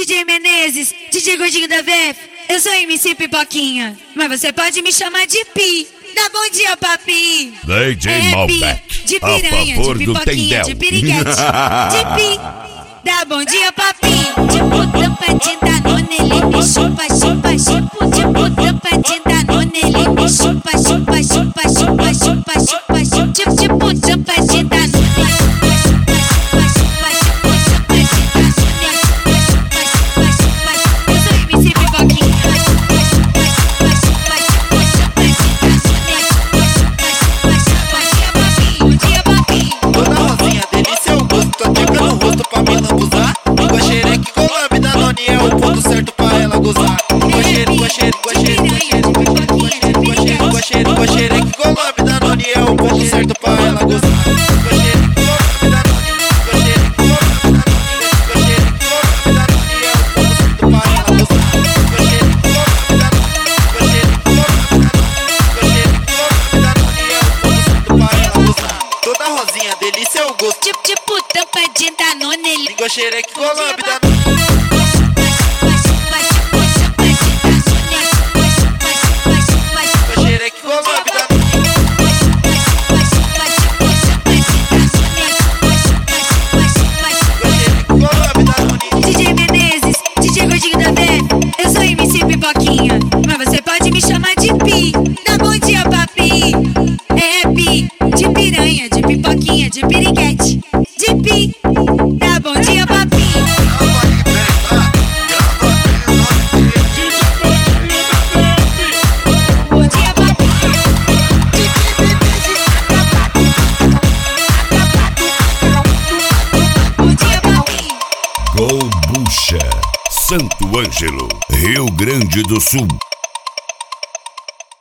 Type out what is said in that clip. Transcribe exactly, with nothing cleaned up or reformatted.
D J Menezes, D J Gordinho da V F. Eu sou M C Pipoquinha, mas você pode me chamar de Pi. Dá bom dia, papi. D J é, Malbec, de piranha, a favor de do pipoquinha, Tendel. de piriguete, de Pi. Dá bom dia, papi. De tampa de Danone, ele me chupa, chupa, chupa. De tampa de Danone, ele me chupa, chupa, chupa, chupa, chupa, chupa, chupa. Tipo, tipo, tampa de Danone. Tipo, tipo, tampa de Danone, língua xereque com lambda. Xereque com lambda. D J Menezes, D J Gordinho da V F. Eu sou M C Pipoquinha, mas você pode me chamar de Pi. Dá bom dia, papi. É Pi, de piranha, de pipoquinha, de piriguete, de Pi. Dá bom dia, papi. Bom dia, papi. Bom dia, papi. Golbucha, Santo Ângelo, Rio Grande do Sul.